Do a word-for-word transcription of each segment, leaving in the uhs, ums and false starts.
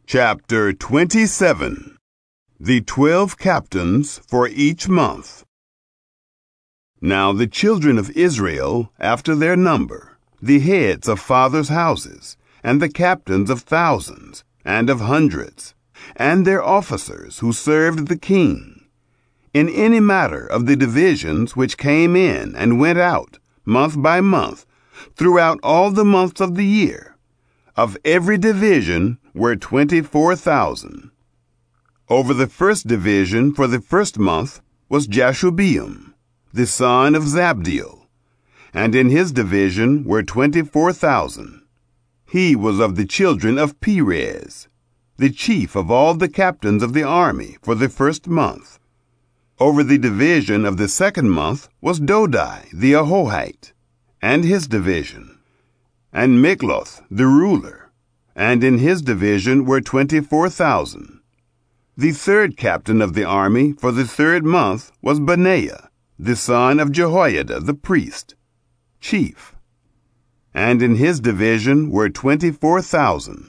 Chapter twenty-seven. The twelve captains for each month. Now the children of Israel, after their number, the heads of fathers' houses, and the captains of thousands, and of hundreds, and their officers who served the king, in any matter of the divisions which came in and went out, month by month, throughout all the months of the year, of every division were twenty-four thousand. Over the first division for the first month was Jashubeam, the son of Zabdiel, and in his division were twenty-four thousand. He was of the children of Perez, the chief of all the captains of the army for the first month. Over the division of the second month was Dodai the Ahohite, and his division, and Mikloth the ruler, and in his division were twenty-four thousand. The third captain of the army for the third month was Benaiah, the son of Jehoiada the priest, chief, and in his division were twenty-four thousand.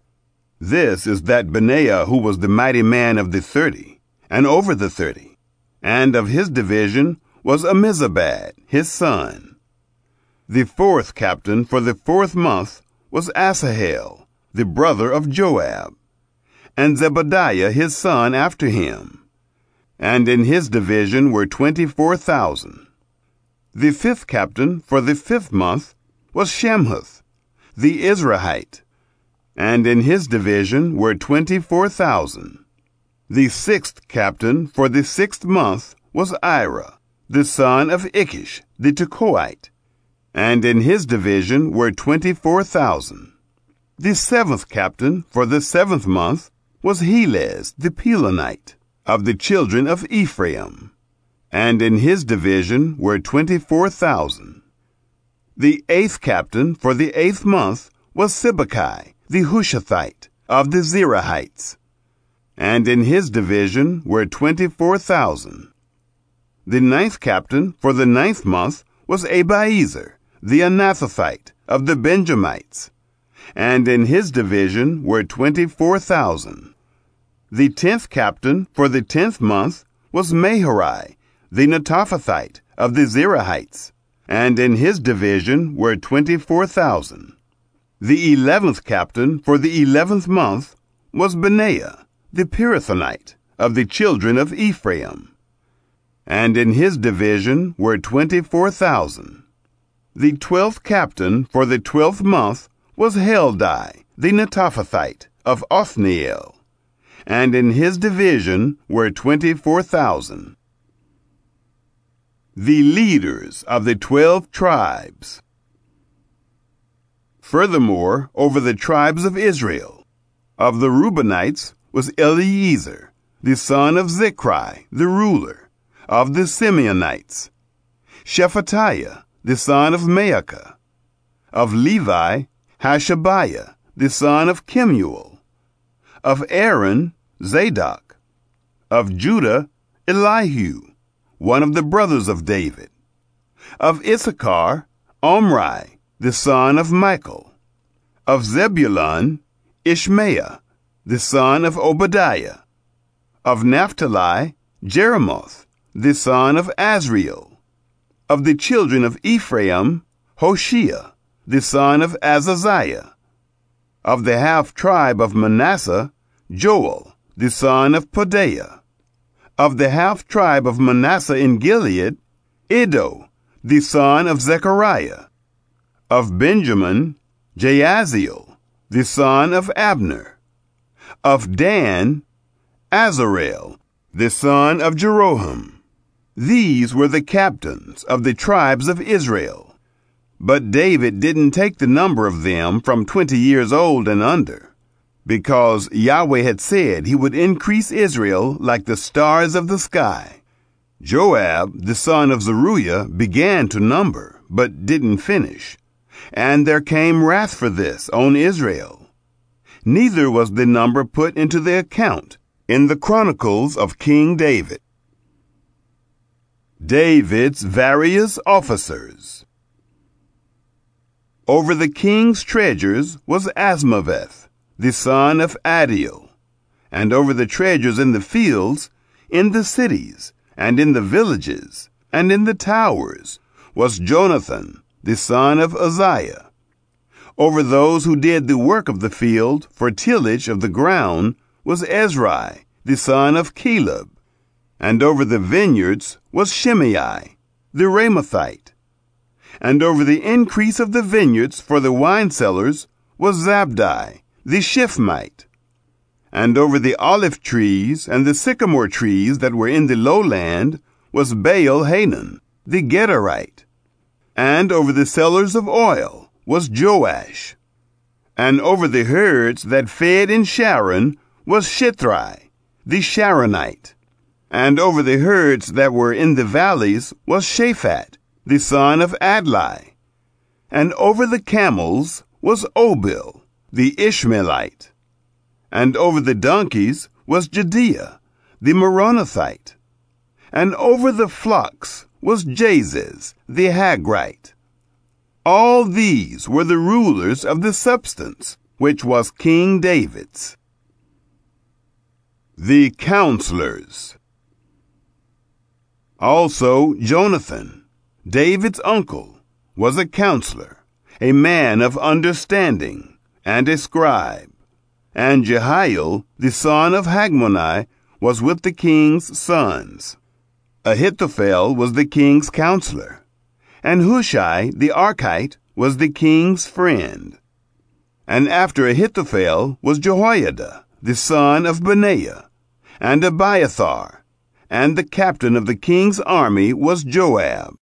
This is that Benaiah who was the mighty man of the thirty, and over the thirty, and of his division was Amizabad, his son. The fourth captain for the fourth month was Asahel, the brother of Joab, and Zebadiah his son after him, and in his division were twenty-four thousand. The fifth captain for the fifth month was Shemhuth, the Israelite, and in his division were twenty-four thousand. The sixth captain for the sixth month was Ira, the son of Ikish, the Tekoite, and in his division were twenty-four thousand. The seventh captain for the seventh month was Helez the Pelonite, of the children of Ephraim, and in his division were twenty-four thousand. The eighth captain for the eighth month was Sibbecai the Hushathite, of the Zerahites, and in his division were twenty-four thousand. The ninth captain for the ninth month was Abiezer the Anathothite, of the Benjamites, and in his division were twenty-four thousand. The tenth captain for the tenth month was Maharai, the Netophathite, of the Zerahites, and in his division were twenty-four thousand. The eleventh captain for the eleventh month was Benaiah, the Pirathonite, of the children of Ephraim, and in his division were twenty-four thousand. The twelfth captain for the twelfth month was Heldai, the Netophathite, of Othniel, and in his division were twenty-four thousand. The leaders of the twelve tribes. Furthermore, over the tribes of Israel, of the Reubenites was Eliezer, the son of Zichri, the ruler, of the Simeonites, Shephatiah, the son of Maacah, of Levi, Hashabiah, the son of Kemuel, of Aaron, Zadok, of Judah, Elihu, one of the brothers of David, of Issachar, Omri, the son of Michael, of Zebulun, Ishmaiah, the son of Obadiah, of Naphtali, Jeremoth, the son of Azriel, of the children of Ephraim, Hoshea, the son of Azaziah, of the half-tribe of Manasseh, Joel, the son of Pedaiah, of the half-tribe of Manasseh in Gilead, Iddo, the son of Zechariah, of Benjamin, Jaasiel, the son of Abner, of Dan, Azarel, the son of Jeroham. These were the captains of the tribes of Israel. But David didn't take the number of them from twenty years old and under, because Yahweh had said he would increase Israel like the stars of the sky. Joab, the son of Zeruiah, began to number, but didn't finish, and there came wrath for this on Israel. Neither was the number put into the account in the Chronicles of King David. David's various officers. Over the king's treasures was Asmaveth, the son of Adiel. And over the treasures in the fields, in the cities, and in the villages, and in the towers, was Jonathan, the son of Uzziah. Over those who did the work of the field for tillage of the ground was Ezrai, the son of Caleb. And over the vineyards was Shimei, the Ramathite. And over the increase of the vineyards for the wine cellars was Zabdi, the Shiphmite. And over the olive trees and the sycamore trees that were in the lowland was Baal-Hanan, the Gederite. And over the cellars of oil was Joash. And over the herds that fed in Sharon was Shithri, the Sharonite. And over the herds that were in the valleys was Shaphat, the son of Adlai. And over the camels was Obil, the Ishmaelite. And over the donkeys was Jediah, the Meronothite. And over the flocks was Jaziz, the Hagrite. All these were the rulers of the substance, which was King David's. The counselors. Also Jonathan, David's uncle, was a counselor, a man of understanding, and a scribe. And Jehiel, the son of Hagmoni, was with the king's sons. Ahithophel was the king's counselor, and Hushai the Archite was the king's friend. And after Ahithophel was Jehoiada, the son of Benaiah, and Abiathar, and the captain of the king's army was Joab.